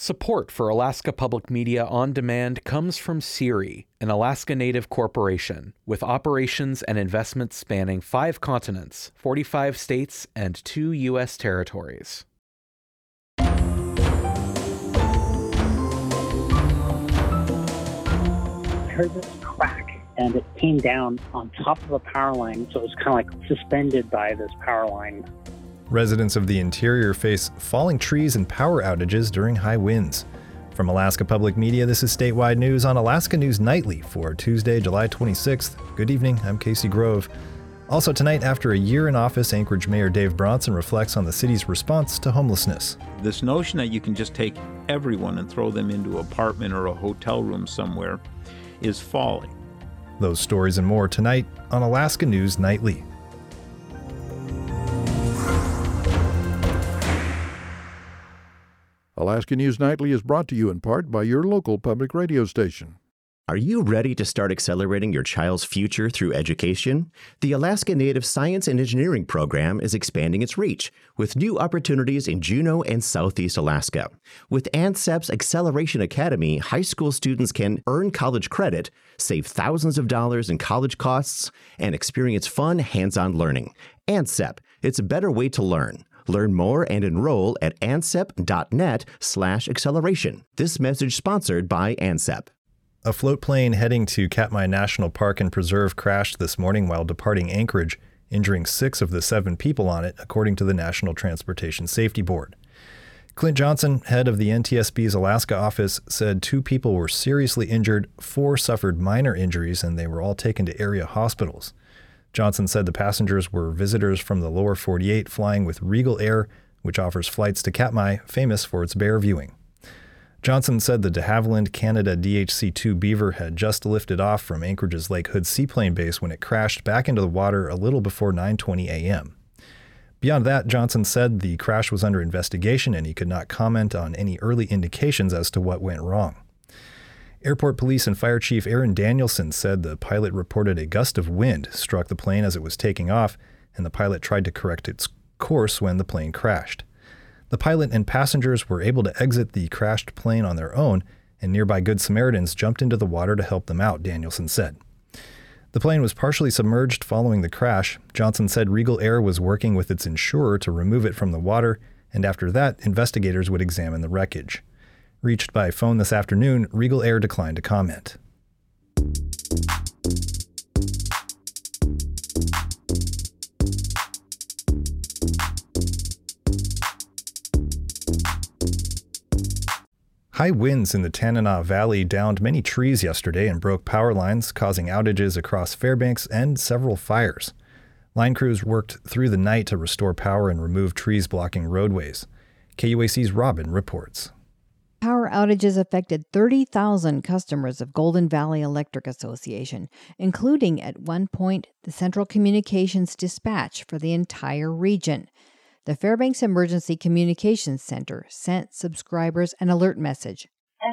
Support for Alaska Public Media on Demand comes from CIRI, an Alaska Native corporation with operations and investments spanning 5 continents, 45 states, and 2 U.S. territories. I heard this crack, and it came down on top of a power line, so it was kind of like suspended by this power line. Residents of the interior face falling trees and power outages during high winds. From Alaska Public Media, this is Statewide News on Alaska News Nightly for Tuesday, July 26th. Good evening, I'm Casey Grove. Also tonight, after a year in office, Anchorage Mayor Dave Bronson reflects on the city's response to homelessness. This notion that you can just take everyone and throw them into an apartment or a hotel room somewhere is folly. Those stories and more tonight on Alaska News Nightly. Alaska News Nightly is brought to you in part by your local public radio station. Are you ready to start accelerating your child's future through education? The Alaska Native Science and Engineering Program is expanding its reach with new opportunities in Juneau and Southeast Alaska. With ANCEP's Acceleration Academy, high school students can earn college credit, save thousands of dollars in college costs, and experience fun, hands-on learning. ANCEP, it's a better way to learn. Learn more and enroll at ancep.net/acceleration. This message sponsored by ANCEP. A float plane heading to Katmai National Park and Preserve crashed this morning while departing Anchorage, injuring 6 of the 7 people on it, according to the National Transportation Safety Board. Clint Johnson, head of the NTSB's Alaska office, said 2 people were seriously injured, 4 suffered minor injuries, and they were all taken to area hospitals. Johnson said the passengers were visitors from the lower 48 flying with Regal Air, which offers flights to Katmai, famous for its bear viewing. Johnson said the de Havilland Canada DHC-2 Beaver had just lifted off from Anchorage's Lake Hood seaplane base when it crashed back into the water a little before 9:20 a.m. Beyond that, Johnson said the crash was under investigation and he could not comment on any early indications as to what went wrong. Airport Police and Fire Chief Aaron Danielson said the pilot reported a gust of wind struck the plane as it was taking off, and the pilot tried to correct its course when the plane crashed. The pilot and passengers were able to exit the crashed plane on their own, and nearby Good Samaritans jumped into the water to help them out, Danielson said. The plane was partially submerged following the crash. Johnson said Regal Air was working with its insurer to remove it from the water, and after that, investigators would examine the wreckage. Reached by phone this afternoon, Regal Air declined to comment. High winds in the Tanana Valley downed many trees yesterday and broke power lines, causing outages across Fairbanks and several fires. Line crews worked through the night to restore power and remove trees blocking roadways. KUAC's Robin reports. Power outages affected 30,000 customers of Golden Valley Electric Association, including at one point the Central Communications Dispatch for the entire region. The Fairbanks Emergency Communications Center sent subscribers an alert message.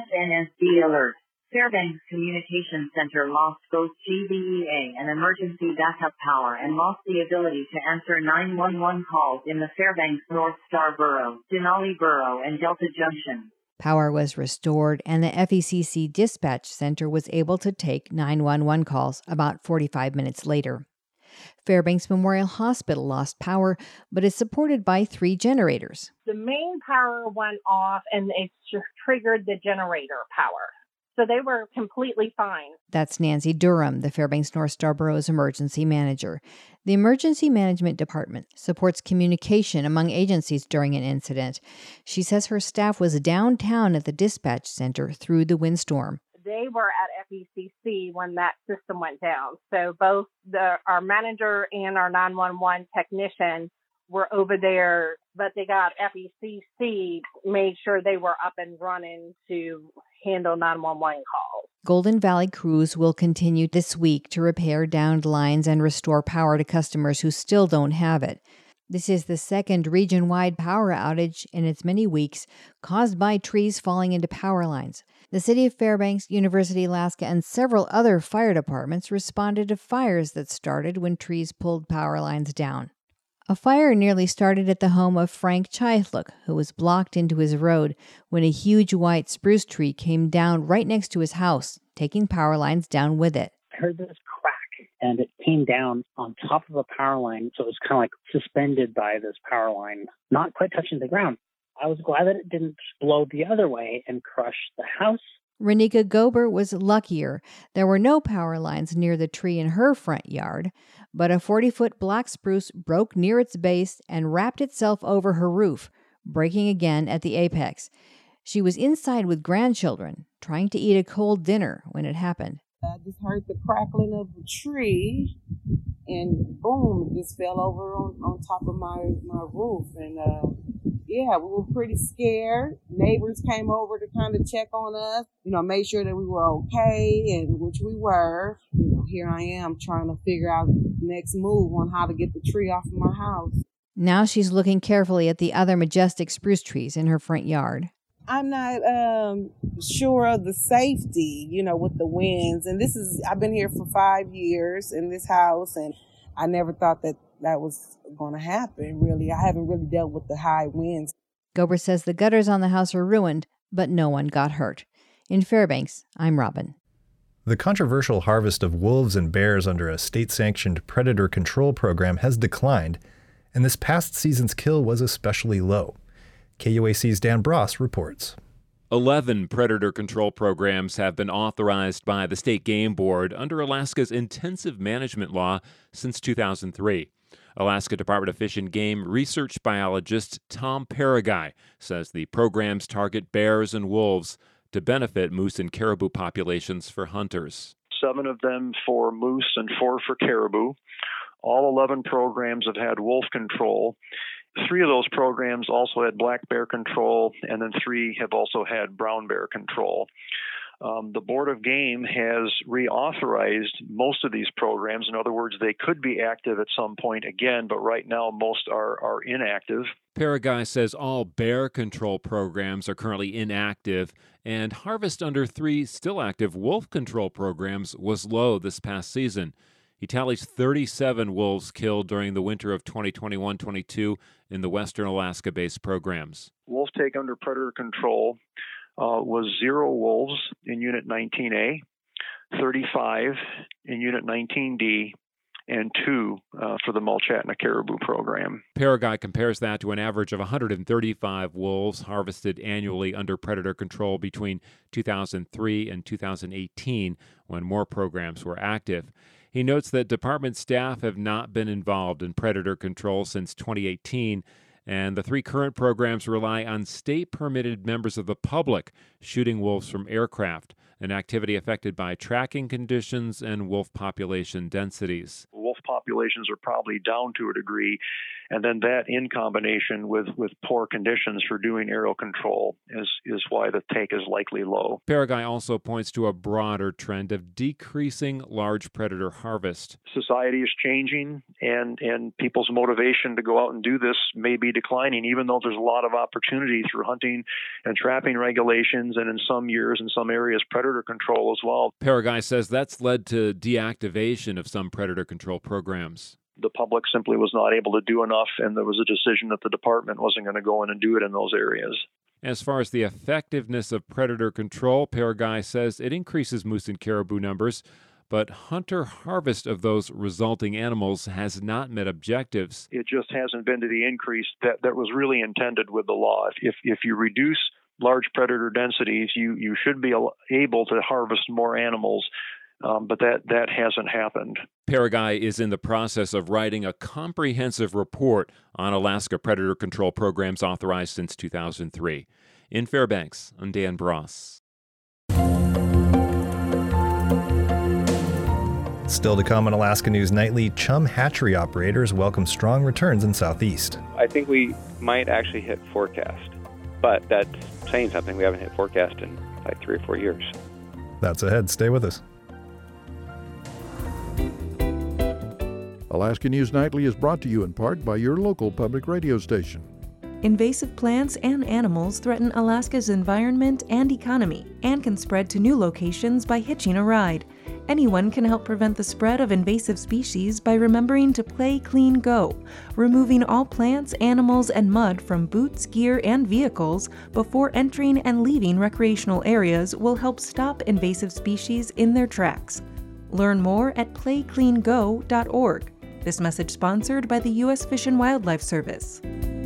FNSD alert. Fairbanks Communications Center lost both GVEA and emergency backup power and lost the ability to answer 911 calls in the Fairbanks North Star Borough, Denali Borough, and Delta Junction. Power was restored, and the FECC Dispatch Center was able to take 911 calls about 45 minutes later. Fairbanks Memorial Hospital lost power, but is supported by 3 generators. The main power went off, and it just triggered the generator power. So they were completely fine. That's Nancy Durham, the Fairbanks North Star Borough's emergency manager. The Emergency Management Department supports communication among agencies during an incident. She says her staff was downtown at the dispatch center through the windstorm. They were at FECC when that system went down. So both our manager and our 911 technician were over there, but they got FECC, made sure they were up and running to handle 911 calls. Golden Valley crews will continue this week to repair downed lines and restore power to customers who still don't have it. This is the second region-wide power outage in its many weeks caused by trees falling into power lines. The City of Fairbanks, University Alaska, and several other fire departments responded to fires that started when trees pulled power lines down. A fire nearly started at the home of Frank Chythluk, who was blocked into his road when a huge white spruce tree came down right next to his house, taking power lines down with it. I heard this crack, and it came down on top of a power line, so it was kind of like suspended by this power line, not quite touching the ground. I was glad that it didn't blow the other way and crush the house. Renika Gober was luckier. There were no power lines near the tree in her front yard, but a 40-foot black spruce broke near its base and wrapped itself over her roof, breaking again at the apex. She was inside with grandchildren, trying to eat a cold dinner when it happened. I just heard the crackling of the tree, and boom, it just fell over on top of my roof. And yeah, we were pretty scared. Neighbors came over to kind of check on us, made sure that we were okay, and which we were. Here I am trying to figure out the next move on how to get the tree off of my house. Now she's looking carefully at the other majestic spruce trees in her front yard. I'm not sure of the safety, with the winds. And I've been here for 5 years in this house, and I never thought that was going to happen, really. I haven't really dealt with the high winds. Gober says the gutters on the house are ruined, but no one got hurt. In Fairbanks, I'm Robin. The controversial harvest of wolves and bears under a state-sanctioned predator control program has declined, and this past season's kill was especially low. KUAC's Dan Bross reports. 11 predator control programs have been authorized by the State Game Board under Alaska's intensive management law since 2003. Alaska Department of Fish and Game research biologist Tom Paraguay says the programs target bears and wolves to benefit moose and caribou populations for hunters. 7 of them for moose and 4 for caribou. All 11 programs have had wolf control. 3 of those programs also had black bear control, and then 3 have also had brown bear control. The Board of Game has reauthorized most of these programs. In other words, they could be active at some point again, but right now most are inactive. Paraguay says all bear control programs are currently inactive, and harvest under 3 still active wolf control programs was low this past season. He tallies 37 wolves killed during the winter of 2021-22 in the Western Alaska-based programs. Wolf take under predator control was 0 wolves in Unit 19A, 35 in Unit 19D, and 2 for the Mulchatna Caribou program. Paraguay compares that to an average of 135 wolves harvested annually under predator control between 2003 and 2018, when more programs were active. He notes that department staff have not been involved in predator control since 2018, and the 3 current programs rely on state-permitted members of the public shooting wolves from aircraft, an activity affected by tracking conditions and wolf population densities. Wolf populations are probably down to a degree, and then that in combination with poor conditions for doing aerial control is why the take is likely low. Paraguay also points to a broader trend of decreasing large predator harvest. Society is changing, and people's motivation to go out and do this may be declining, even though there's a lot of opportunity through hunting and trapping regulations, and in some years, in some areas, predator control as well. Paraguay says that's led to deactivation of some predator control programs. The public simply was not able to do enough, and there was a decision that the department wasn't going to go in and do it in those areas. As far as the effectiveness of predator control, Paraguay says it increases moose and caribou numbers, but hunter harvest of those resulting animals has not met objectives. It just hasn't been to the increase that was really intended with the law. If you reduce large predator densities, you should be able to harvest more animals, but that hasn't happened. Paraguay is in the process of writing a comprehensive report on Alaska predator control programs authorized since 2003. In Fairbanks, I'm Dan Bross. Still to come on Alaska News Nightly, Chum hatchery operators welcome strong returns in Southeast. I think we might actually hit forecast, but that's saying something. We haven't hit forecast in like 3 or 4 years. That's ahead. Stay with us. Alaska News Nightly is brought to you in part by your local public radio station. Invasive plants and animals threaten Alaska's environment and economy and can spread to new locations by hitching a ride. Anyone can help prevent the spread of invasive species by remembering to play clean go. Removing all plants, animals, and mud from boots, gear, and vehicles before entering and leaving recreational areas will help stop invasive species in their tracks. Learn more at playcleango.org. This message sponsored by the U.S. Fish and Wildlife Service.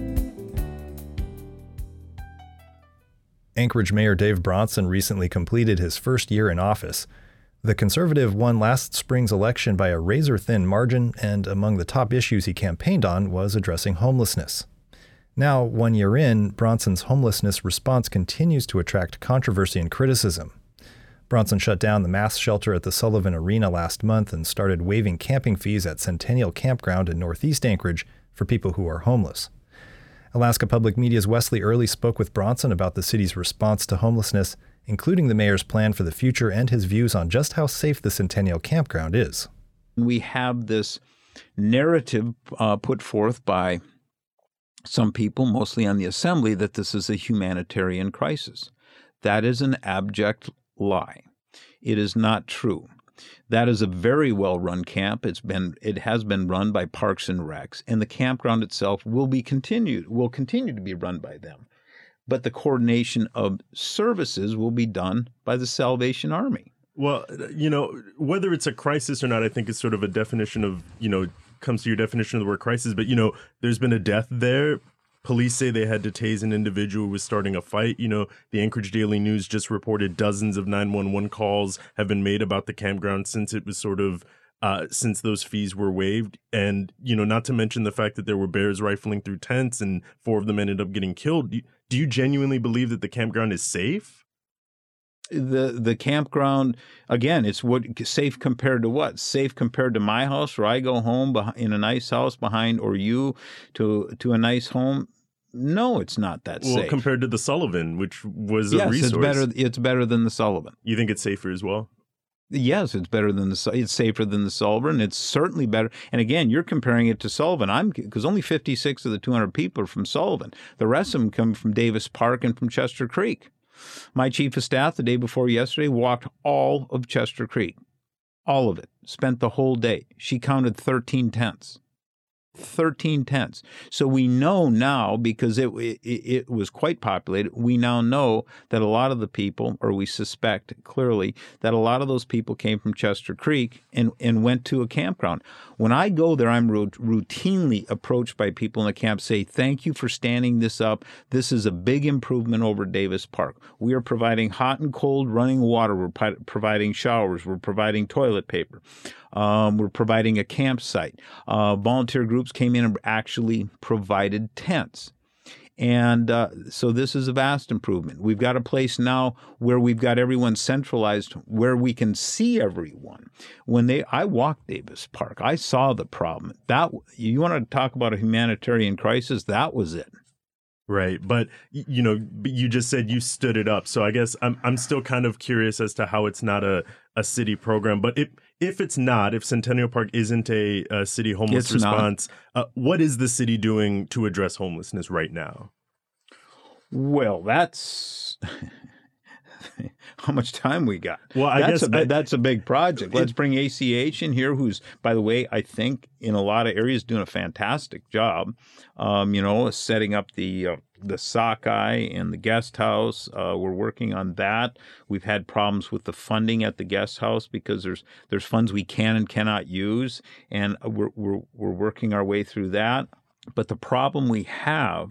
Anchorage Mayor Dave Bronson recently completed his first year in office. The Conservative won last spring's election by a razor-thin margin, and among the top issues he campaigned on was addressing homelessness. Now, 1 year in, Bronson's homelessness response continues to attract controversy and criticism. Bronson shut down the mass shelter at the Sullivan Arena last month and started waiving camping fees at Centennial Campground in Northeast Anchorage for people who are homeless. Alaska Public Media's Wesley Early spoke with Bronson about the city's response to homelessness, including the mayor's plan for the future and his views on just how safe the Centennial Campground is. We have this narrative put forth by some people, mostly on the Assembly, that this is a humanitarian crisis. That is an abject lie. It is not true. That is a very well-run camp. It has been run by Parks and Recs, and the campground itself will continue to be run by them. But the coordination of services will be done by the Salvation Army. Well, whether it's a crisis or not, I think is sort of a definition of, comes to your definition of the word crisis. But, there's been a death there. Police say they had to tase an individual who was starting a fight. The Anchorage Daily News just reported dozens of 911 calls have been made about the campground since it was since those fees were waived. And, not to mention the fact that there were bears rifling through tents and 4 of them ended up getting killed. Do you genuinely believe that the campground is safe? The campground, again, it's safe compared to what? Safe compared to my house, where I go home in a nice house behind, or you to a nice home? No, it's not that safe. Well, compared to the Sullivan, which was a resource. It's better than the Sullivan. You think it's safer as well? Yes, it's safer than the Sullivan. It's certainly better. And again, you're comparing it to Sullivan. Because only 56 of the 200 people are from Sullivan. The rest of them come from Davis Park and from Chester Creek. My chief of staff the day before yesterday walked all of Chester Creek. All of it. Spent the whole day. She counted 13 tents. 13 tents. So we know now, because it was quite populated, we now know that a lot of the people, or we suspect clearly, that a lot of those people came from Chester Creek and went to a campground. When I go there, I'm routinely approached by people in the camp, say, thank you for standing this up. This is a big improvement over Davis Park. We are providing hot and cold running water. We're providing showers. We're providing toilet paper. We're providing a campsite. Volunteer groups came in and actually provided tents. And so this is a vast improvement. We've got a place now where we've got everyone centralized, where we can see everyone. I walked Davis Park, I saw the problem. You want to talk about a humanitarian crisis? That was it. Right. But, you just said you stood it up. So I guess I'm still kind of curious as to how it's not a city program. But if Centennial Park isn't a city homeless response, what is the city doing to address homelessness right now? Well, that's how much time we got. Well, that's a big project. Let's bring ACH in here, who's, by the way, I think in a lot of areas doing a fantastic job. Setting up the sockeye and the guest house. We're working on that. We've had problems with the funding at the guest house because there's funds we can and cannot use, and we're working our way through that. But the problem we have,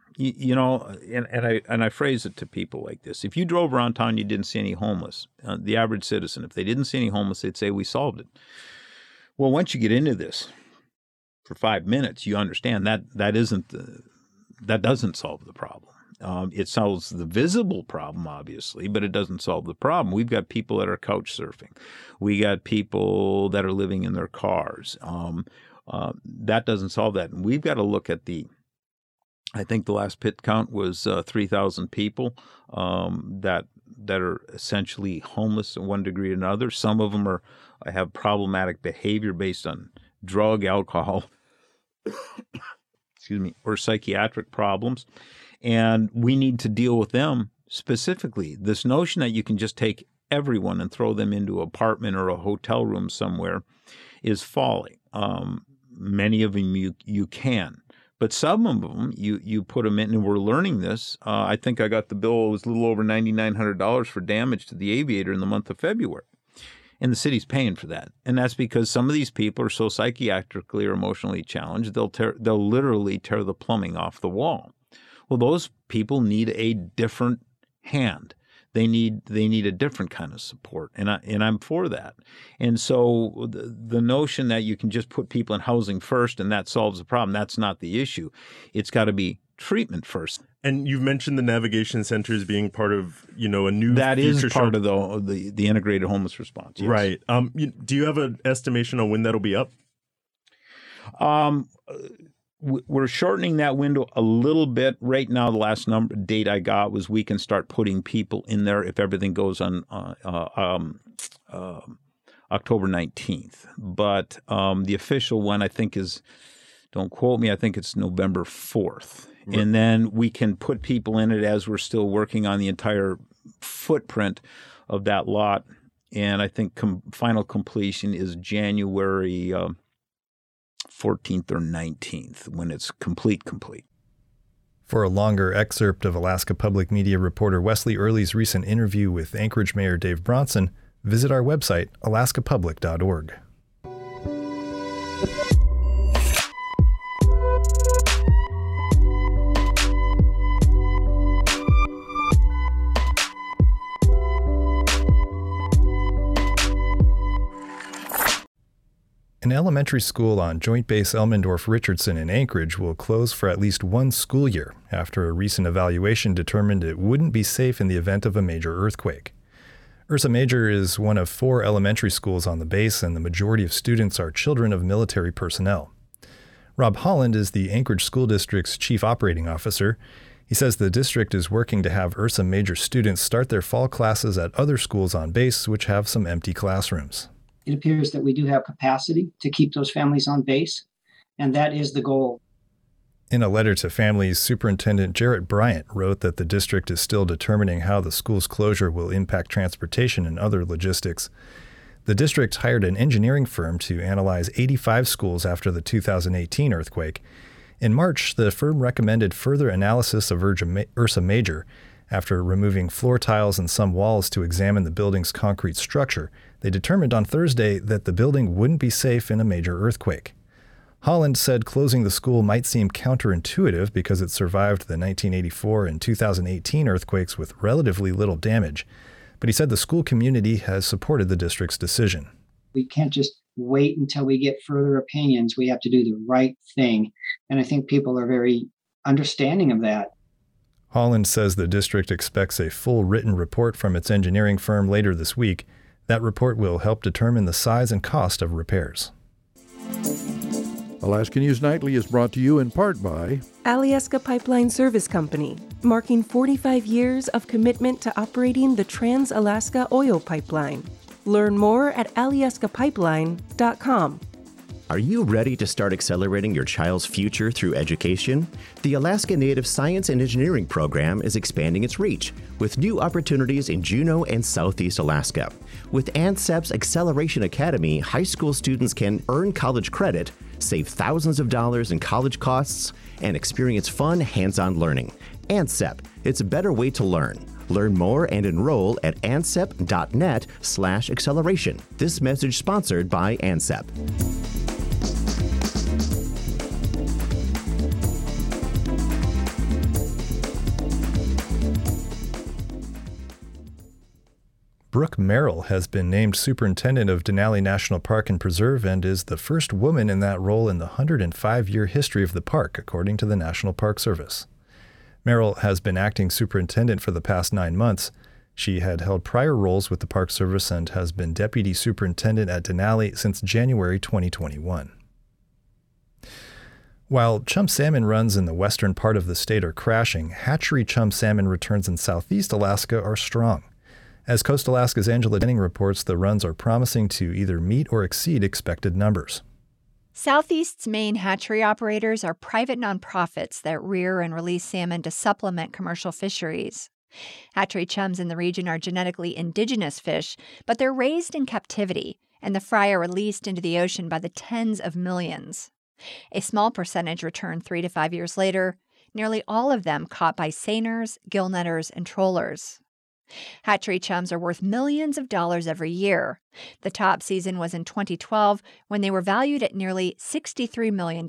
and I phrase it to people like this: if you drove around town, you didn't see any homeless. The average citizen, if they didn't see any homeless, they'd say we solved it. Well, once you get into this for 5 minutes, you understand that doesn't solve the problem. It solves the visible problem, obviously, but it doesn't solve the problem. We've got people that are couch surfing. We got people that are living in their cars. That doesn't solve that. And we've got to look at I think the last pit count was 3,000 people that are essentially homeless in one degree or another. Some of them have problematic behavior based on drug, alcohol, or psychiatric problems, and we need to deal with them specifically. This notion that you can just take everyone and throw them into an apartment or a hotel room somewhere is folly. Many of them you can. But some of them, you put them in, and we're learning this. I think I got the bill, it was a little over $9,900 for damage to the Aviator in the month of February. And the city's paying for that. And that's because some of these people are so psychiatrically or emotionally challenged, they'll literally tear the plumbing off the wall. Well, those people need a different hand. They need a different kind of support, and I'm for that. And so the notion that you can just put people in housing first and that solves the problem, that's not the issue. It's got to be treatment first. And you've mentioned the navigation centers being part of, a new that is part of the integrated homeless response. Yes. Right. Do you have an estimation on when that'll be up? We're shortening that window a little bit. Right now, the last date I got was we can start putting people in there if everything goes on October 19th. But the official one, I think, is, don't quote me, I think it's November 4th. Right. And then we can put people in it as we're still working on the entire footprint of that lot. And I think final completion is January 14th or 19th when it's complete. For a longer excerpt of Alaska Public Media reporter Wesley Early's recent interview with Anchorage Mayor Dave Bronson, visit our website, alaskapublic.org. An elementary school on Joint Base Elmendorf-Richardson in Anchorage will close for at least one school year after a recent evaluation determined it wouldn't be safe in the event of a major earthquake. Ursa Major is one of 4 elementary schools on the base, and the majority of students are children of military personnel. Rob Holland is the Anchorage School District's chief operating officer. He says the district is working to have Ursa Major students start their fall classes at other schools on base, which have some empty classrooms. It appears that we do have capacity to keep those families on base, and that is the goal. In a letter to families, Superintendent Jarrett Bryant wrote that the district is still determining how the school's closure will impact transportation and other logistics. The district hired an engineering firm to analyze 85 schools after the 2018 earthquake. In March, the firm recommended further analysis of Ursa Major. After removing floor tiles and some walls to examine the building's concrete structure, they determined on Thursday that the building wouldn't be safe in a major earthquake. Holland said closing the school might seem counterintuitive because it survived the 1984 and 2018 earthquakes with relatively little damage, but he said the school community has supported the district's decision. We can't just wait until we get further opinions. We have to do the right thing, and I think people are very understanding of that. Holland says the district expects a full written report from its engineering firm later this week. That report will help determine the size and cost of repairs. Alaska News Nightly is brought to you in part by Alyeska Pipeline Service Company, marking 45 years of commitment to operating the Trans-Alaska Oil Pipeline. Learn more at alyeskapipeline.com. Are you ready to start accelerating your child's future through education? The Alaska Native Science and Engineering program is expanding its reach with new opportunities in Juneau and Southeast Alaska. With ANCEP's Acceleration Academy, high school students can earn college credit, save thousands of dollars in college costs, and experience fun, hands-on learning. ANCEP, it's a better way to learn. Learn more and enroll at ancep.net/acceleration. This message sponsored by ANCEP. Brooke Merrill has been named superintendent of Denali National Park and Preserve and is the first woman in that role in the 105-year history of the park, according to the National Park Service. Merrill has been acting superintendent for the past 9 months. She had held prior roles with the Park Service and has been deputy superintendent at Denali since January 2021. While chum salmon runs in the western part of the state are crashing, hatchery chum salmon returns in southeast Alaska are strong. As Coast Alaska's Angela Denning reports, the runs are promising to either meet or exceed expected numbers. Southeast's main hatchery operators are private nonprofits that rear and release salmon to supplement commercial fisheries. Hatchery chums in the region are genetically indigenous fish, but they're raised in captivity, and the fry are released into the ocean by the tens of millions. A small percentage return 3 to 5 years later, nearly all of them caught by seiners, gillnetters, and trollers. Hatchery chums are worth millions of dollars every year. The top season was in 2012 when they were valued at nearly $63 million.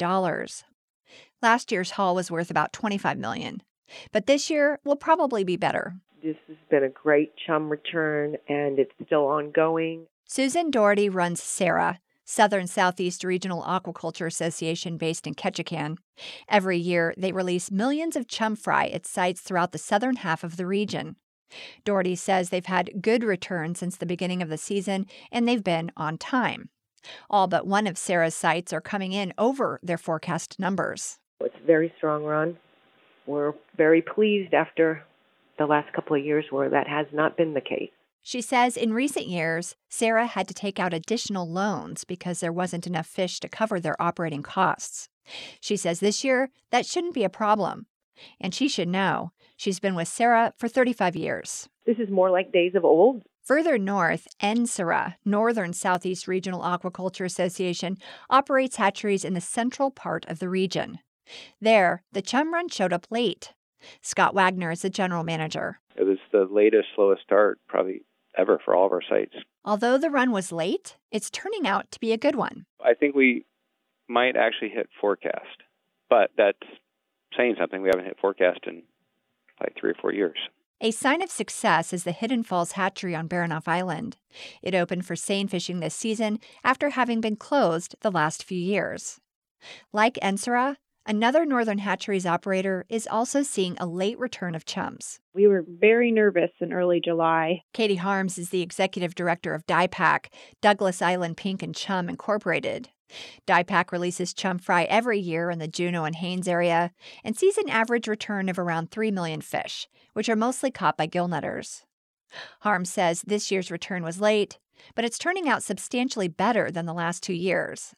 Last year's haul was worth about $25 million. But this year will probably be better. This has been a great chum return, and it's still ongoing. Susan Doherty runs SARA, Southern Southeast Regional Aquaculture Association based in Ketchikan. Every year, they release millions of chum fry at sites throughout the southern half of the region. Doherty says they've had good returns since the beginning of the season, and they've been on time. All but one of SARA's sites are coming in over their forecast numbers. It's a very strong run. We're very pleased after the last couple of years where that has not been the case. She says in recent years, SARA had to take out additional loans because there wasn't enough fish to cover their operating costs. She says this year, that shouldn't be a problem. And she should know. She's been with SARA for 35 years. This is more like days of old. Further north, NSARA, Northern Southeast Regional Aquaculture Association, operates hatcheries in the central part of the region. There, the chum run showed up late. Scott Wagner is the general manager. It was the latest, slowest start probably ever for all of our sites. Although the run was late, it's turning out to be a good one. I think we might actually hit forecast, but that's saying something. We haven't hit forecast in like 3 or 4 years. A sign of success is the Hidden Falls Hatchery on Baranof Island. It opened for seine fishing this season after having been closed the last few years. Like NSARA, another Northern Hatcheries operator is also seeing a late return of chums. We were very nervous in early July. Katie Harms is the executive director of DiePack, Douglas Island Pink and Chum Incorporated. DiePack releases chum fry every year in the Juneau and Haines area and sees an average return of around 3 million fish, which are mostly caught by gillnetters. Harms says this year's return was late, but it's turning out substantially better than the last 2 years.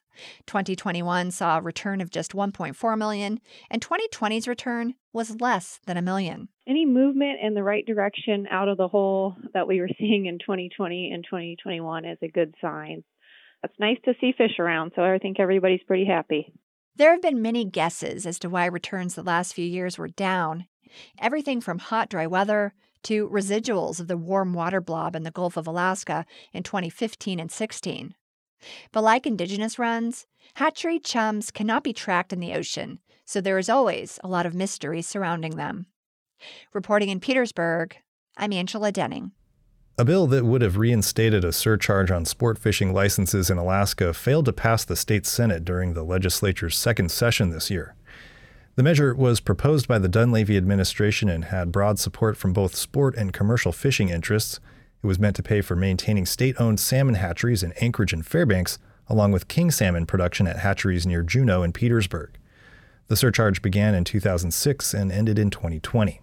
2021 saw a return of just 1.4 million, and 2020's return was less than $1 million. Any movement in the right direction out of the hole that we were seeing in 2020 and 2021 is a good sign. It's nice to see fish around, so I think everybody's pretty happy. There have been many guesses as to why returns the last few years were down. Everything from hot, dry weather to residuals of the warm water blob in the Gulf of Alaska in 2015 and 16. But like indigenous runs, hatchery chums cannot be tracked in the ocean, so there is always a lot of mystery surrounding them. Reporting in Petersburg, I'm Angela Denning. A bill that would have reinstated a surcharge on sport fishing licenses in Alaska failed to pass the state Senate during the legislature's second session this year. The measure was proposed by the Dunleavy administration and had broad support from both sport and commercial fishing interests. It was meant to pay for maintaining state-owned salmon hatcheries in Anchorage and Fairbanks, along with king salmon production at hatcheries near Juneau and Petersburg. The surcharge began in 2006 and ended in 2020.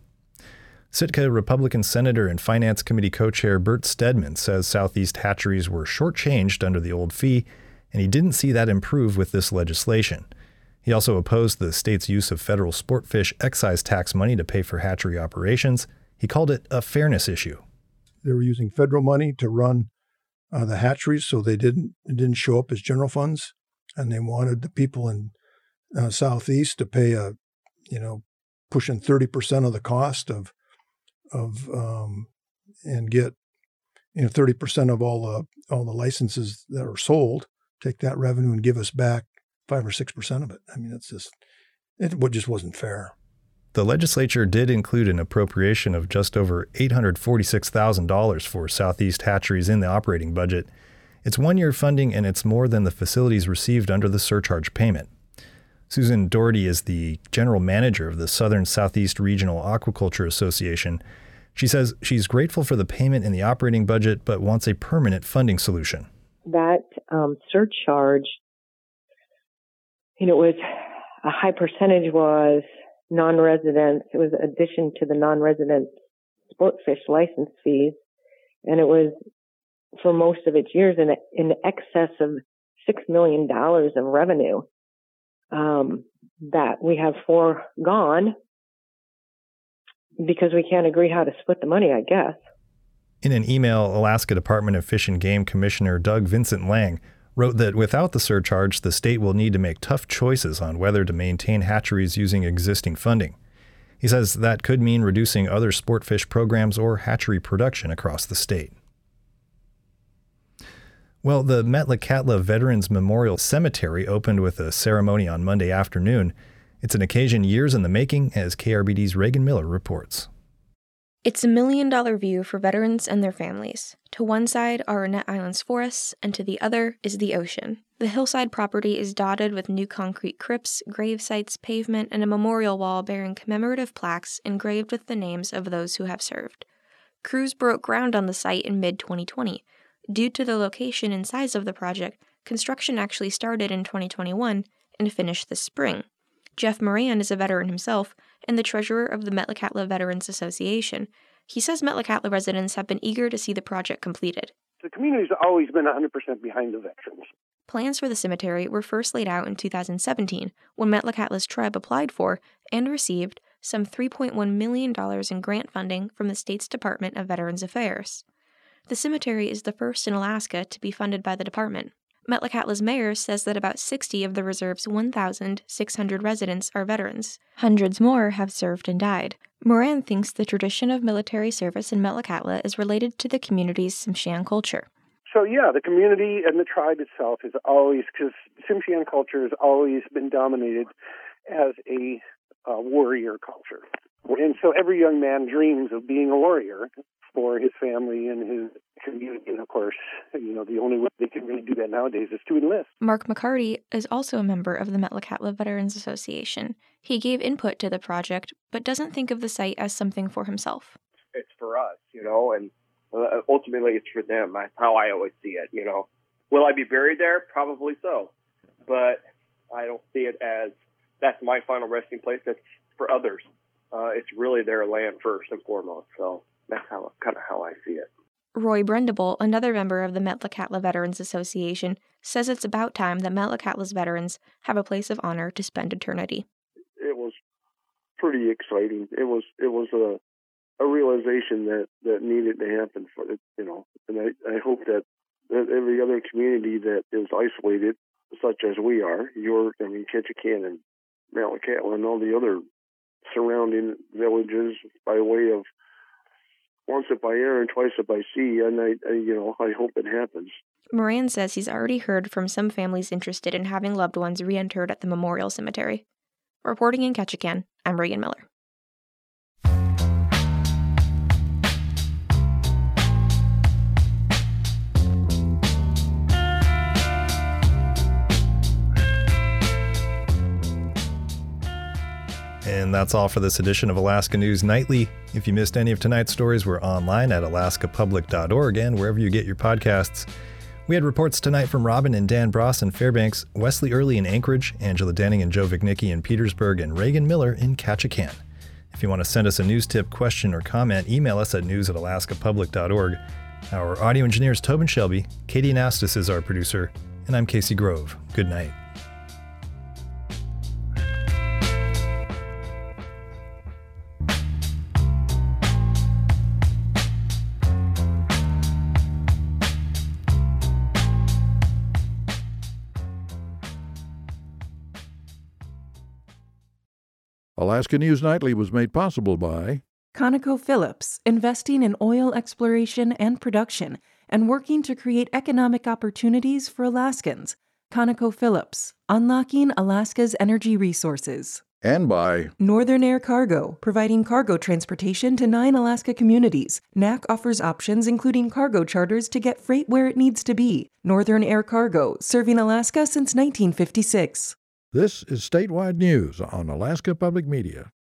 Sitka Republican Senator and Finance Committee co-chair Bert Stedman says Southeast hatcheries were shortchanged under the old fee, and he didn't see that improve with this legislation. He also opposed the state's use of federal sport fish excise tax money to pay for hatchery operations. He called it a fairness issue. They were using federal money to run the hatcheries, so it didn't show up as general funds, and they wanted the people in Southeast to pay pushing 30% of the cost of and get 30% of all the licenses that are sold, take that revenue and give us back 5 or 6% of it. I mean, it just wasn't fair. The legislature did include an appropriation of just over $846,000 for Southeast hatcheries in the operating budget. It's 1-year funding, and it's more than the facilities received under the surcharge payment. Susan Doherty is the general manager of the Southern Southeast Regional Aquaculture Association. She says she's grateful for the payment in the operating budget, but wants a permanent funding solution. That surcharge, was a high percentage was non-residents. It was addition to the non-resident sport fish license fees, and it was for most of its years in excess of $6 million of revenue that we have foregone because we can't agree how to split the money, I guess. In an email, Alaska Department of Fish and Game Commissioner Doug Vincent Lang wrote that without the surcharge, the state will need to make tough choices on whether to maintain hatcheries using existing funding. He says that could mean reducing other sport fish programs or hatchery production across the state. Well, the Metlakatla Veterans Memorial Cemetery opened with a ceremony on Monday afternoon. It's an occasion years in the making, as KRBD's Reagan Miller reports. It's a $1 million view for veterans and their families. To one side are Annette Island's forests, and to the other is the ocean. The hillside property is dotted with new concrete crypts, grave sites, pavement, and a memorial wall bearing commemorative plaques engraved with the names of those who have served. Crews broke ground on the site in mid-2020. Due to the location and size of the project, construction actually started in 2021 and finished this spring. Jeff Moran is a veteran himself and the treasurer of the Metlakatla Veterans Association. He says Metlakatla residents have been eager to see the project completed. The community's always been 100% behind the veterans. Plans for the cemetery were first laid out in 2017 when Metlakatla's tribe applied for and received some $3.1 million in grant funding from the state's Department of Veterans Affairs. The cemetery is the first in Alaska to be funded by the department. Metlakatla's mayor says that about 60 of the reserve's 1,600 residents are veterans. Hundreds more have served and died. Moran thinks the tradition of military service in Metlakatla is related to the community's Tsimshian culture. So yeah, the community and the tribe itself is always, because Tsimshian culture has always been dominated as a warrior culture. And so every young man dreams of being a warrior for his family and his community. And of course, the only way they can really do that nowadays is to enlist. Mark McCarty is also a member of the Metlakatla Veterans Association. He gave input to the project, but doesn't think of the site as something for himself. It's for us, and ultimately it's for them. That's how I always see it, Will I be buried there? Probably so. But I don't see it as that's my final resting place. That's for others. It's really their land first and foremost. So that's kind of how I see it. Roy Brendable, another member of the Metlakatla Veterans Association, says it's about time that Metlakatla's veterans have a place of honor to spend eternity. It was pretty exciting. It was a realization that needed to happen for and I hope that every other community that is isolated, such as we are, Ketchikan and Metlakatla and all the other surrounding villages by way of once it by air and twice it by sea, and I hope it happens. Moran says he's already heard from some families interested in having loved ones reinterred at the memorial cemetery. Reporting in Ketchikan, I'm Reagan Miller. And that's all for this edition of Alaska News Nightly. If you missed any of tonight's stories, we're online at alaskapublic.org and wherever you get your podcasts. We had reports tonight from Robin and Dan Bross in Fairbanks, Wesley Early in Anchorage, Angela Denning and Joe Vignicki in Petersburg, and Reagan Miller in Ketchikan. If you want to send us a news tip, question, or comment, email us at news@alaskapublic.org. Our audio engineer is Tobin Shelby, Katie Anastas is our producer, and I'm Casey Grove. Good night. Alaska News Nightly was made possible by ConocoPhillips, investing in oil exploration and production and working to create economic opportunities for Alaskans. ConocoPhillips, unlocking Alaska's energy resources. And by Northern Air Cargo, providing cargo transportation to 9 Alaska communities. NAC offers options including cargo charters to get freight where it needs to be. Northern Air Cargo, serving Alaska since 1956. This is Statewide News on Alaska Public Media.